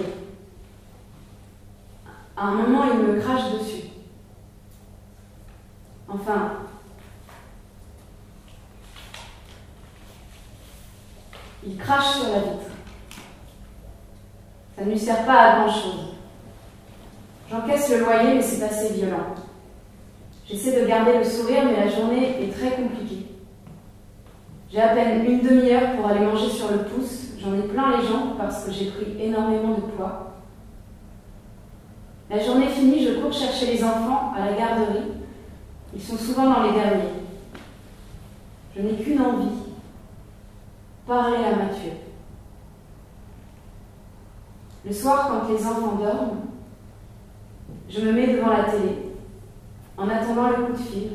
S5: À un moment, il me crache dessus. Enfin, il crache sur la vitre. Ça ne lui sert pas à grand-chose. J'encaisse le loyer, mais c'est assez violent. J'essaie de garder le sourire, mais la journée est très compliquée. J'ai à peine une demi-heure pour aller manger sur le pouce. J'en ai plein les jambes parce que j'ai pris énormément de poids. La journée finie, je cours chercher les enfants à la garderie. Ils sont souvent dans les derniers. Je n'ai qu'une envie, parler à Mathieu. Le soir, quand les enfants dorment, je me mets devant la télé, en attendant le coup de fil.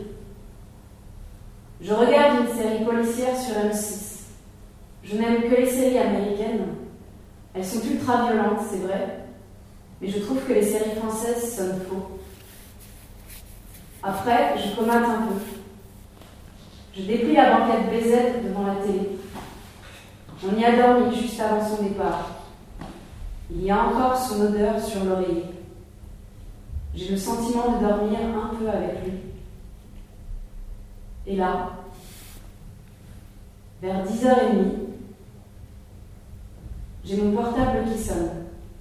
S5: Je regarde une série policière sur M6. Je n'aime que les séries américaines. Elles sont ultra violentes, c'est vrai, mais je trouve que les séries françaises sonnent faux. Après, je comate un peu. Je déplie la banquette BZ devant la télé. On y a dormi juste avant son départ. Il y a encore son odeur sur l'oreiller. J'ai le sentiment de dormir un peu avec lui. Et là, vers 10h30, j'ai mon portable qui sonne.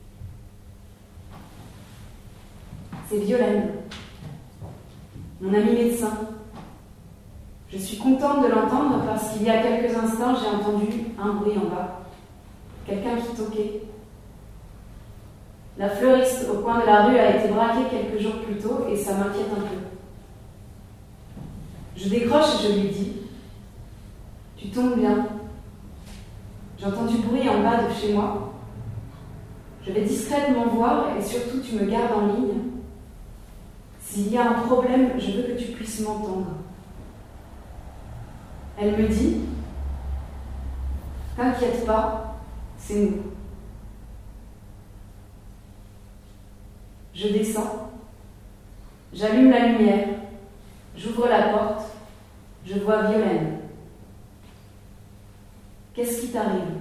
S5: C'est Violaine, mon amie médecin. Je suis contente de l'entendre parce qu'il y a quelques instants, j'ai entendu un bruit en bas. Quelqu'un qui toquait. La fleuriste au coin de la rue a été braquée quelques jours plus tôt et ça m'inquiète un peu. Je décroche et je lui dis « Tu tombes bien. J'entends du bruit en bas de chez moi. Je vais discrètement voir et surtout tu me gardes en ligne. S'il y a un problème, je veux que tu puisses m'entendre. » Elle me dit « T'inquiète pas, c'est nous. » Je descends, j'allume la lumière, j'ouvre la porte, je vois Violaine. Qu'est-ce qui t'arrive?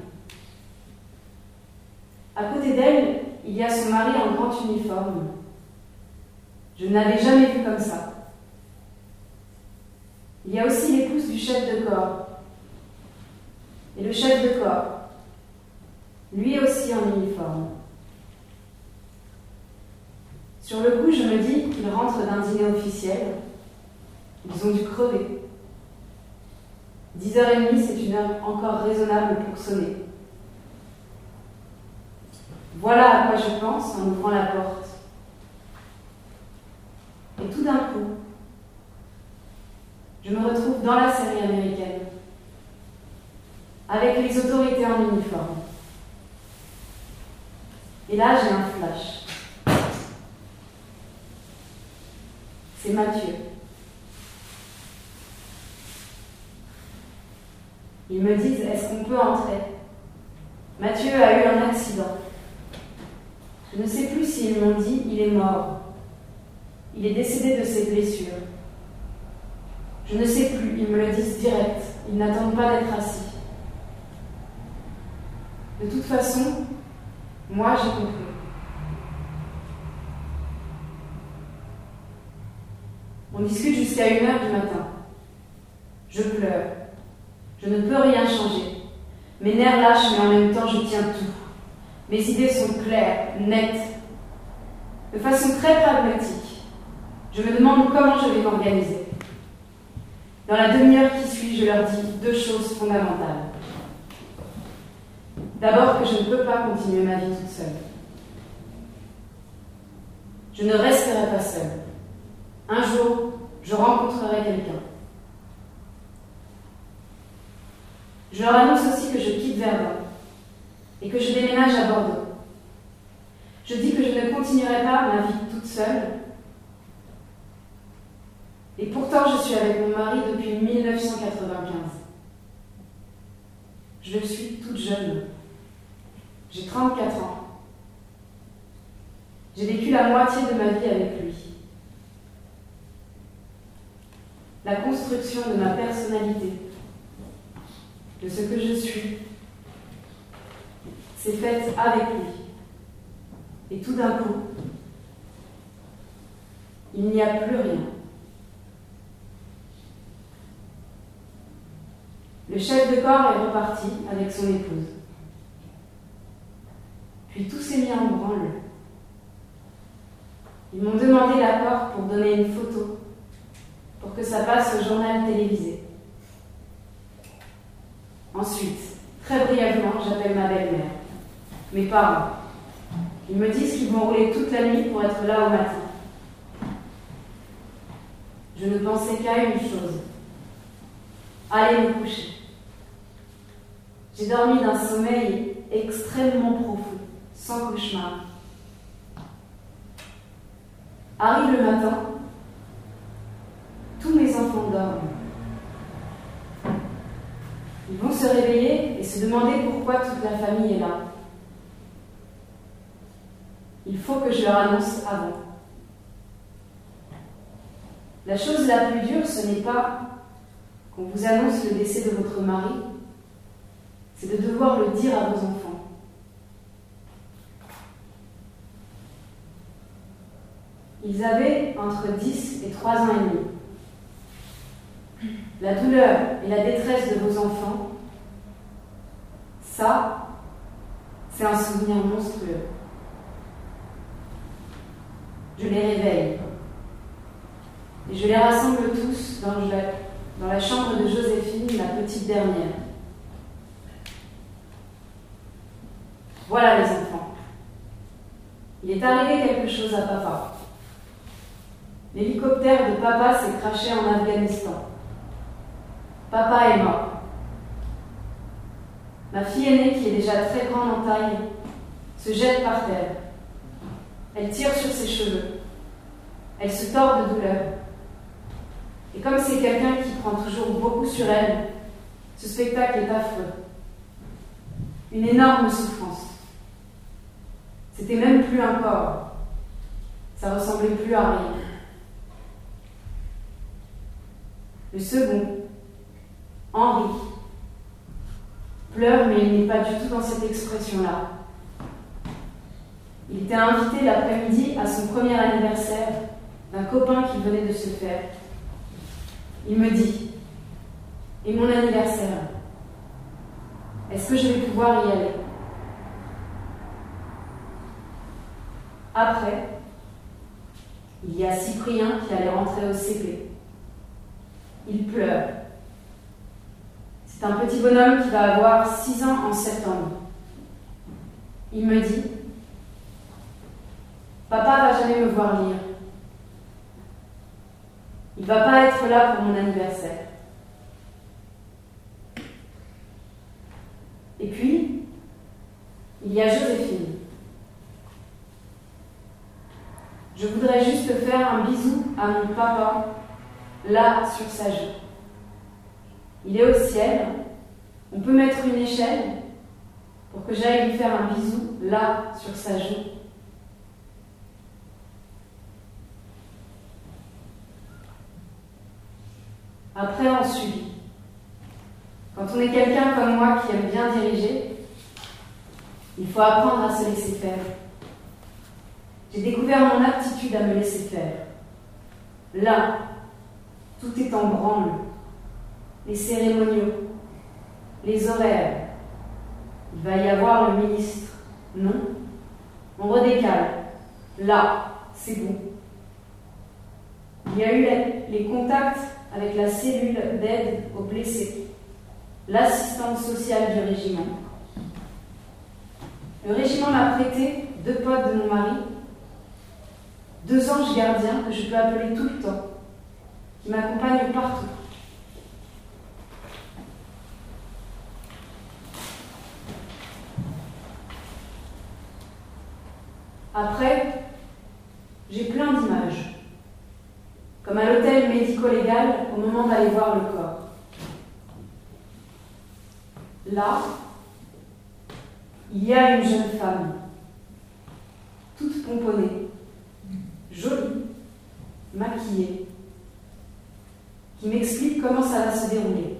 S5: À côté d'elle, il y a son mari en grand uniforme. Je ne l'avais jamais vu comme ça. Il y a aussi l'épouse du chef de corps. Et le chef de corps, lui aussi en uniforme. Sur le coup, je me dis qu'ils rentrent d'un dîner officiel. Ils ont dû crever. 10h30, c'est une heure encore raisonnable pour sonner. Voilà à quoi je pense en ouvrant la porte. Et tout d'un coup, je me retrouve dans la série américaine, avec les autorités en uniforme. Et là, j'ai un flash. C'est Mathieu. Ils me disent, est-ce qu'on peut entrer? Mathieu a eu un accident. Je ne sais plus s'ils m'ont dit, il est mort. Il est décédé de ses blessures. Je ne sais plus, ils me le disent direct. Ils n'attendent pas d'être assis. De toute façon, moi j'ai compris. On discute jusqu'à 1h du matin. Je pleure. Je ne peux rien changer. Mes nerfs lâchent, mais en même temps, je tiens tout. Mes idées sont claires, nettes. De façon très pragmatique, je me demande comment je vais m'organiser. Dans la demi-heure qui suit, je leur dis 2 choses fondamentales. D'abord, que je ne peux pas continuer ma vie toute seule. Je ne resterai pas seule. Un jour, je rencontrerai quelqu'un. Je leur annonce aussi que je quitte Verdun et que je déménage à Bordeaux. Je dis que je ne continuerai pas ma vie toute seule. Et pourtant, je suis avec mon mari depuis 1995. Je suis toute jeune. J'ai 34 ans. J'ai vécu la moitié de ma vie avec lui. La construction de ma personnalité, de ce que je suis, s'est faite avec lui. Et tout d'un coup, il n'y a plus rien. Le chef de corps est reparti avec son épouse. Puis tout s'est mis en branle. Ils m'ont demandé l'accord pour donner une photo, pour que ça passe au journal télévisé. Ensuite, très brièvement, j'appelle ma belle-mère, mes parents. Ils me disent qu'ils vont rouler toute la nuit pour être là au matin. Je ne pensais qu'à une chose, aller me coucher. J'ai dormi d'un sommeil extrêmement profond, sans cauchemar. Arrive le matin, tous mes enfants dorment. Ils vont se réveiller et se demander pourquoi toute la famille est là. Il faut que je leur annonce avant. La chose la plus dure, ce n'est pas qu'on vous annonce le décès de votre mari, c'est de devoir le dire à vos enfants. Ils avaient entre 10 et 3 ans et demi. La douleur et la détresse de vos enfants, ça, c'est un souvenir monstrueux. Je les réveille et je les rassemble tous dans la chambre de Joséphine, la petite dernière. Voilà les enfants. Il est arrivé quelque chose à papa. L'hélicoptère de papa s'est crashé en Afghanistan. Papa est mort. Ma fille aînée, qui est déjà très grande en taille, se jette par terre. Elle tire sur ses cheveux. Elle se tord de douleur. Et comme c'est quelqu'un qui prend toujours beaucoup sur elle, ce spectacle est affreux. Une énorme souffrance. C'était même plus un corps. Ça ressemblait plus à rien. Le second, Henri, pleure, mais il n'est pas du tout dans cette expression-là. Il était invité l'après-midi à son premier anniversaire d'un copain qui venait de se faire. Il me dit « Et mon anniversaire, est-ce que je vais pouvoir y aller ?» Après, il y a Cyprien qui allait rentrer au CP. Il pleure. C'est un petit bonhomme qui va avoir 6 ans en septembre. Il me dit « Papa va jamais me voir lire. Il va pas être là pour mon anniversaire. » Et puis, il y a Joséphine. Je voudrais juste faire un bisou à mon papa, là, sur sa joue. Il est au ciel. On peut mettre une échelle pour que j'aille lui faire un bisou, là, sur sa joue. Après, on subit. Quand on est quelqu'un comme moi qui aime bien diriger, il faut apprendre à se laisser faire. J'ai découvert mon aptitude à me laisser faire. Là, tout est en branle. Les cérémoniaux, les horaires. Il va y avoir le ministre. Non, on redécale. Là, c'est bon. Il y a eu les contacts avec la cellule d'aide aux blessés, l'assistante sociale du régiment. Le régiment m'a prêté 2 potes de mon mari, 2 anges gardiens que je peux appeler tout le temps, qui m'accompagnent partout. Après, j'ai plein d'images, comme à l'hôtel médico-légal au moment d'aller voir le corps. Là, il y a une jeune femme, toute pomponnée, maquillée, qui m'explique comment ça va se dérouler.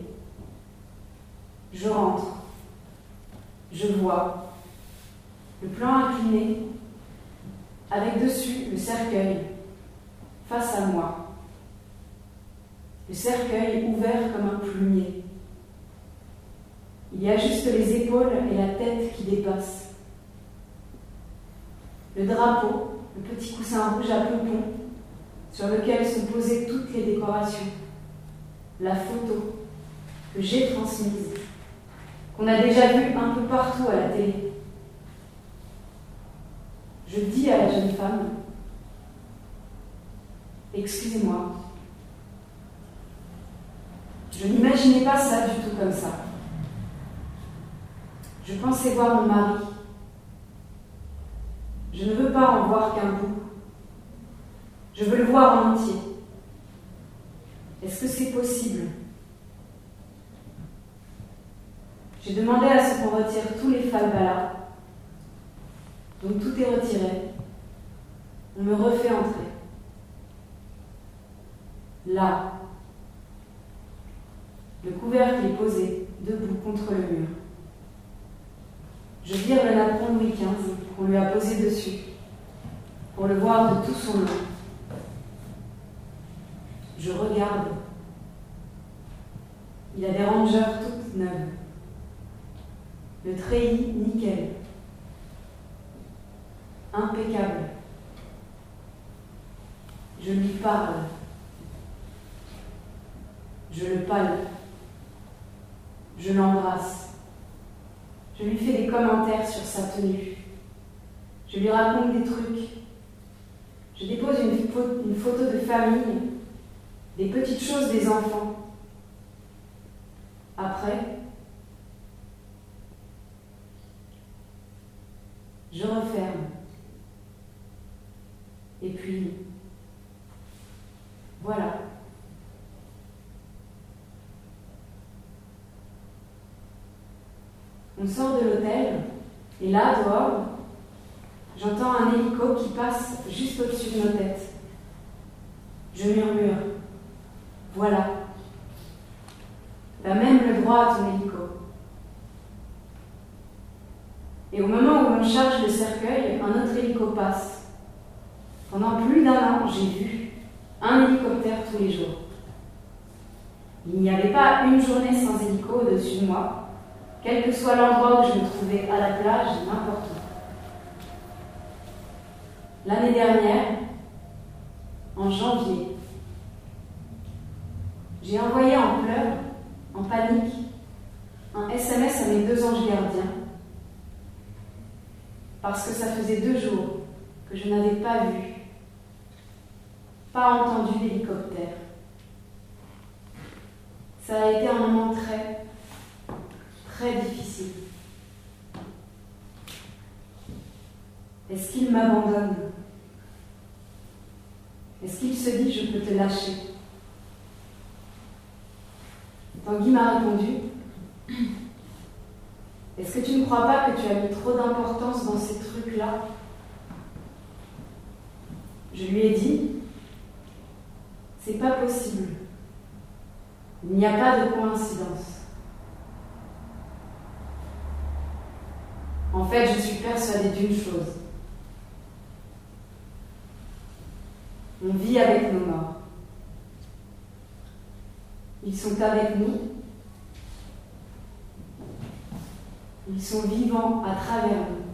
S5: Je rentre, je vois le plan incliné, avec dessus le cercueil, face à moi. Le cercueil ouvert comme un plumier. Il y a juste les épaules et la tête qui dépassent. Le drapeau, le petit coussin rouge à pompons, sur lequel sont posées toutes les décorations. La photo que j'ai transmise, qu'on a déjà vue un peu partout à la télé. Je dis à la jeune femme, « Excusez-moi, je n'imaginais pas ça du tout comme ça. Je pensais voir mon mari. Je ne veux pas en voir qu'un bout. Je veux le voir en entier. Est-ce que c'est possible ?» J'ai demandé à ce qu'on retire tous les falbalas. Donc tout est retiré. On me refait entrer. Là, le couvercle est posé, debout contre le mur. Je vire le napperon Louis XV qu'on lui a posé dessus, pour le voir de tout son long. Je regarde. Il a des rangeurs toutes neuves. Le treillis nickel. Impeccable. Je lui parle. Je le palpe. Je l'embrasse. Je lui fais des commentaires sur sa tenue. Je lui raconte des trucs. Je dépose une photo de famille, des petites choses des enfants. Après, je referme. Et puis, voilà. On sort de l'hôtel, et là, dehors, j'entends un hélico qui passe juste au-dessus de nos têtes. Je murmure, voilà. T'as même le droit à ton hélico. Et au moment où l'on charge le cercueil, un autre hélico passe. Pendant plus d'1 an, j'ai vu un hélicoptère tous les jours. Il n'y avait pas une journée sans hélico au-dessus de moi, quel que soit l'endroit où je me trouvais, à la plage, n'importe où. L'année dernière, en janvier, j'ai envoyé en pleurs, en panique, un SMS à mes 2 anges gardiens, parce que ça faisait 2 jours que je n'avais pas vu, pas entendu d'hélicoptère. Ça a été un moment très, très difficile. Est-ce qu'il m'abandonne? Est-ce qu'il se dit « je peux te lâcher » Tanguy m'a répondu « Est-ce que tu ne crois pas que tu as mis trop d'importance dans ces trucs-là » Je lui ai dit « C'est pas possible. Il n'y a pas de coïncidence. En fait, je suis persuadée d'une chose. On vit avec nos morts. Ils sont avec nous. Ils sont vivants à travers nous.